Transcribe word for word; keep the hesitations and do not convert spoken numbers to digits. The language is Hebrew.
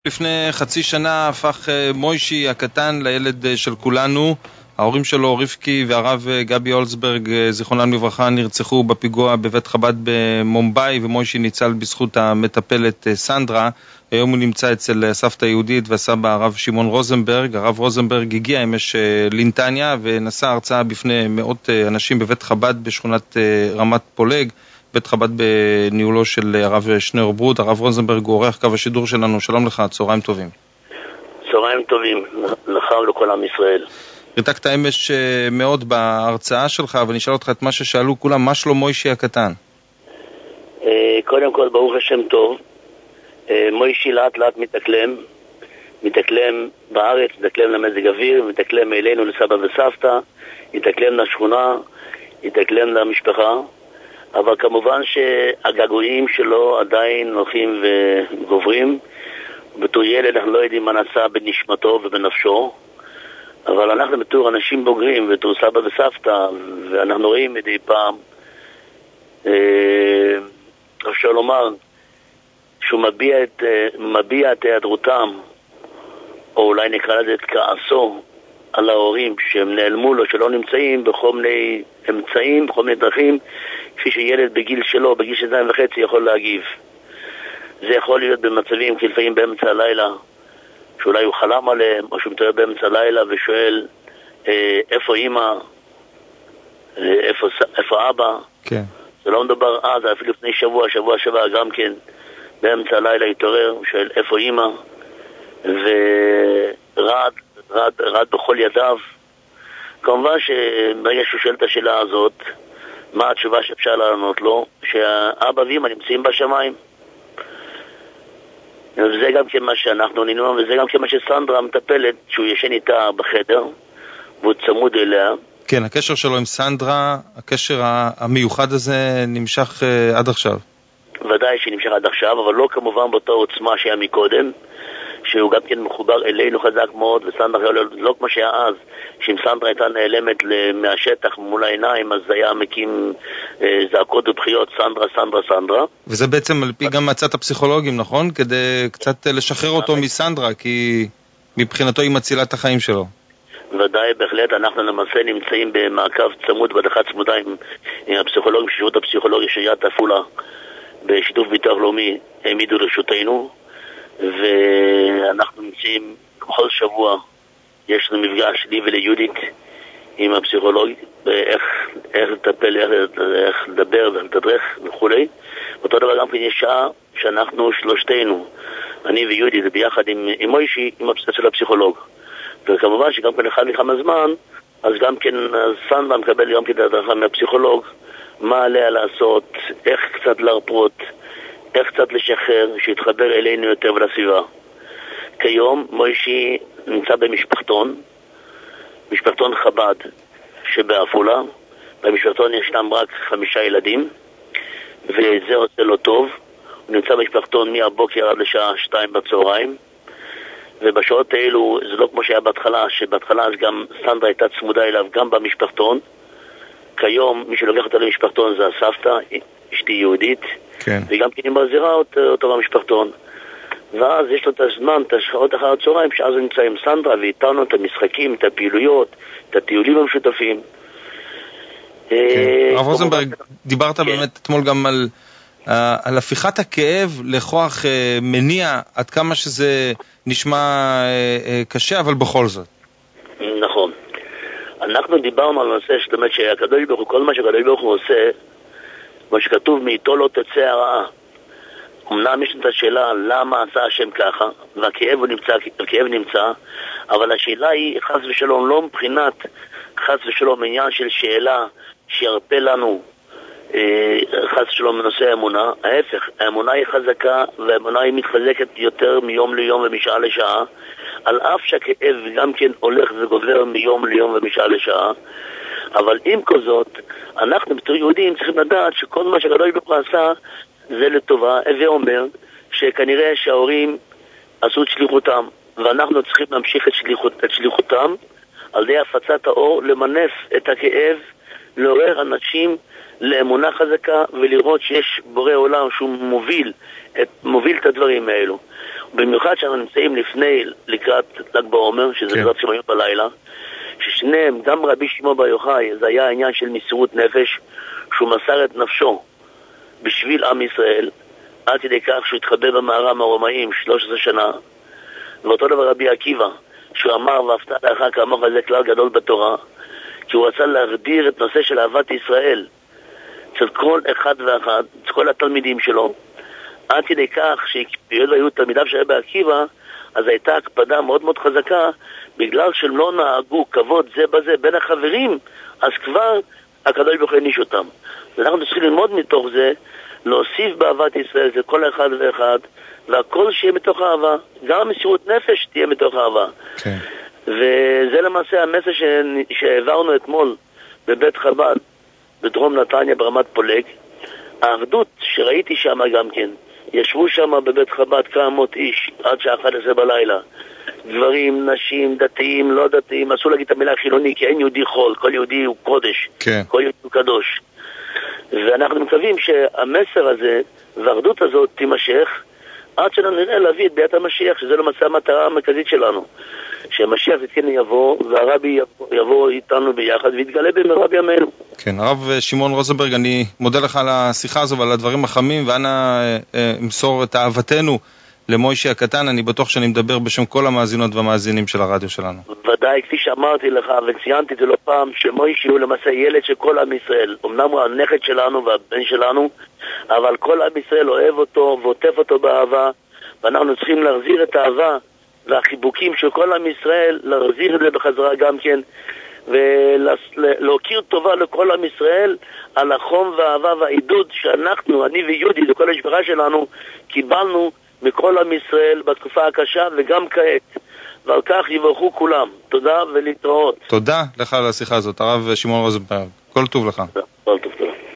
לפני חצי שנה הפך מוישי הקטן לילד של כולנו. ההורים שלו, רבקי והרב גבי אולסברג, זיכרונם לברכה, נרצחו בפיגוע בבית חב"ד במומבאי, ומוישי ניצל בזכות המטפלת סנדרה. היום הוא נמצא אצל סבתא יהודית והסבא הרב שמעון רוזנברג. הרב רוזנברג הגיע אמש לנתניה ונשא הרצאה בפני מאות אנשים בבית חב"ד בשכונת רמת פולג, בית חב"ד בניהולו של הרב שניאור ברוד. הרב רוזנברג הוא עורך קו השידור שלנו. שלום לך, צהריים טובים. צהריים טובים לך ולכל עם ישראל. ריתקת אמש מאוד בהרצאה שלך, אבל נשאל אותך את מה ששאלו כולם, מה שלום מוישי הקטן? קודם כל, ברוך השם טוב. מוישי לאט לאט מתאקלם, מתאקלם בארץ, מתאקלם למזג אוויר, מתאקלם אלינו לסבא וסבתא, מתאקלם לשכונה, מתאקלם למשפחה. אבל כמובן שהגעגועים שלו עדיין הולכים וגוברים. בתור ילד אנחנו לא יודעים מה נעשה בנשמתו ובנפשו, אבל אנחנו בתור אנשים בוגרים בתור סבא וסבתא, ואנחנו רואים מדי פעם אה, אפשר לומר שהוא מביע את, מביע את היעדרותם, או אולי נקרא לזה את כעסו על ההורים שהם נעלמו לו, שלא נמצאים בכל מיני אמצעים, בכל מיני דרכים, כפי שילד בגיל שלו, בגיל שנתיים וחצי יכול להגיב. זה יכול להיות במצבים כלפעמים באמצע הלילה, שאולי הוא חלם עליהם, או שהוא מתעורר באמצע הלילה ושואל אה, איפה אמא, אה, איפה, איפה אבא. כן. זה לא מדבר אז, אפילו לפני שבוע, שבוע שבוע גם כן, באמצע הלילה התעורר, הוא שואל איפה אמא, ורעד, רעד, רעד בכל ידיו. כמובן שברגע שהוא שואל את השאלה הזאת, מה התשובה שאפשר לענות לו? שהאבא ואמא נמצאים בשמיים. וזה גם כן מה שאנחנו נינו, וזה גם כן מה שסנדרה מטפלת, שהוא ישן איתה בחדר, והוא צמוד אליה. כן, הקשר שלו עם סנדרה, הקשר המיוחד הזה נמשך uh, עד עכשיו. ודאי שנמשך עד עכשיו, אבל לא כמובן באותה עוצמה שהיה מקודם, שהוא גם כן מחובר אלינו חזק מאוד, וסנדרה לא כמו שהיה אז, שאם סנדרה הייתה נעלמת מהשטח מול העיניים, אז היה מקים אה, זעקות ובחיות, סנדרה, סנדרה, סנדרה. וזה בעצם על פי גם מצאת הפסיכולוגים, נכון? כדי קצת לשחרר אותו מסנדרה, כי מבחינתו היא מצילה את החיים שלו. ודאי, בהחלט, אנחנו למעשה נמצאים במעקב צמוד, בדחה צמודה עם, עם הפסיכולוגים, שירות הפסיכולוגי שעיריית עפולה, בשיתוף ביטוח לאומי, העמידו לרשותנו, ואנחנו נמצאים בכל שבוע, יש לנו מפגש לי וליהודית עם הפסיכולוג, באיך איך לטפל, איך, איך לדבר ואיך לתדרך וכו'. אותו דבר גם כן יש שעה שאנחנו שלושתנו, אני ויהודית, ביחד עם, עם מוישי, עם של הפסיכולוג. וכמובן שגם כן אחד לכמה זמן, אז גם כן סנדרה מקבל גם כן את הדרכה מהפסיכולוג, מה עליה לעשות, איך קצת להרפות, איך קצת לשחרר, שיתחבר אלינו יותר ולסביבה. כיום מוישי נמצא במשפחתון, משפחתון חב"ד שבעפולה. במשפחתון ישנם רק חמישה ילדים, וזה עושה לו טוב. הוא נמצא במשפחתון מהבוקר עד לשעה שתיים בצהריים, ובשעות האלו זה לא כמו שהיה בהתחלה, שבהתחלה אז גם סנדרה הייתה צמודה אליו גם במשפחתון. כיום מי שלוקח אותה למשפחתון זה הסבתא, אשתי יהודית, כן. וגם כן היא מחזירה אותו במשפחתון. ואז יש לו את הזמן, את השעות אחר הצהריים, שאז הוא נמצא עם סנדרה ואיתנו את המשחקים, את הפעילויות, את הטיולים המשותפים. הרב רוזנברג, דיברת באמת אתמול גם על על הפיכת הכאב לכוח מניע, עד כמה שזה נשמע קשה, אבל בכל זאת. נכון. אנחנו דיברנו על הנושא, זאת אומרת שהקדוש ברוך הוא, כל מה שהקדוש ברוך הוא עושה, מה שכתוב, מאיתו לא תצא הרעה. אמנם יש את השאלה למה עשה השם ככה, והכאב נמצא, הכאב נמצא, אבל השאלה היא חס ושלום לא מבחינת חס ושלום עניין של שאלה שירפא לנו אה, חס ושלום בנושא האמונה. ההפך, האמונה היא חזקה, והאמונה היא מתחזקת יותר מיום ליום ומשעה לשעה, על אף שהכאב גם כן הולך וגובר מיום ליום ומשעה לשעה. אבל עם כל זאת, אנחנו בתור יהודים צריכים לדעת שכל מה שהקדוש ברוך הוא עשה זה לטובה, הווה אומר שכנראה שההורים עשו את שליחותם, ואנחנו צריכים להמשיך את, שליחות, את שליחותם על ידי הפצת האור, למנף את הכאב, לעורר אנשים לאמונה חזקה ולראות שיש בורא עולם שהוא מוביל את, מוביל את הדברים האלו. במיוחד שאנחנו נמצאים לפני, לקראת ל"ג בעומר, שזה בעזרת השם היום בלילה, ששניהם, גם רבי שמעון בר יוחאי, זה היה עניין של מסירות נפש, שהוא מסר את נפשו בשביל עם ישראל, עד כדי כך שהוא התחבא במערה מהרומאים שלוש עשרה שנה. ואותו דבר רבי עקיבא, שהוא אמר ואהבת לרעך כמוך, וזה כלל גדול בתורה, כי הוא רצה להגדיר את נושא של אהבת ישראל אצל כל אחד ואחד, אצל כל התלמידים שלו, עד כדי כך שהיות היו תלמידיו של רבי עקיבא, אז הייתה הקפדה מאוד מאוד חזקה, בגלל שהם לא נהגו כבוד זה בזה בין החברים, אז כבר הקדוש ברוך הוא העניש אותם. ואנחנו צריכים ללמוד מתוך זה, להוסיף באהבת ישראל, זה כל אחד ואחד, והכל שיהיה מתוך אהבה, גם מסירות נפש תהיה מתוך אהבה. כן. וזה למעשה המסר שהעברנו אתמול בבית חב"ד, בדרום נתניה ברמת פולג. האחדות שראיתי שם גם כן, ישבו שם בבית חב"ד כמה מאות איש עד שעה אחת עשרה בלילה, גברים, נשים, דתיים, לא דתיים, אסור להגיד את המילה חילוני, כי אין יהודי חול, כל יהודי הוא קודש, כן. כל יהודי הוא קדוש. ואנחנו מקווים שהמסר הזה והאחדות הזאת תימשך עד שאנחנו נראה להביא את ביאת המשיח, שזה למעשה המטרה המרכזית שלנו, שהמשיח כן יבוא והרבי יבוא, יבוא איתנו ביחד ויתגלה במהרה בימינו. כן, הרב שמעון רוזנברג, אני מודה לך על השיחה הזו ועל הדברים החמים, ואנה אמסור את אהבתנו למוישי הקטן. אני בטוח שאני מדבר בשם כל המאזינות והמאזינים של הרדיו שלנו. ודאי, כפי שאמרתי לך וציינתי את זה לא פעם, שמוישי הוא למעשה ילד של כל עם ישראל. אמנם הוא הנכד שלנו והבן שלנו, אבל כל עם ישראל אוהב אותו ועוטף אותו באהבה, ואנחנו צריכים להחזיר את האהבה והחיבוקים של כל עם ישראל, להחזיר את זה בחזרה גם כן, ולהכיר טובה לכל עם ישראל על החום והאהבה והעידוד שאנחנו, אני ויהודי, לכל המשפחה שלנו, קיבלנו מכל עם ישראל בתקופה הקשה וגם כעת, ועל כך יברכו כולם. תודה ולהתראות. תודה לך על השיחה הזאת, הרב שמעון רוזנברג. כל טוב לך. תודה.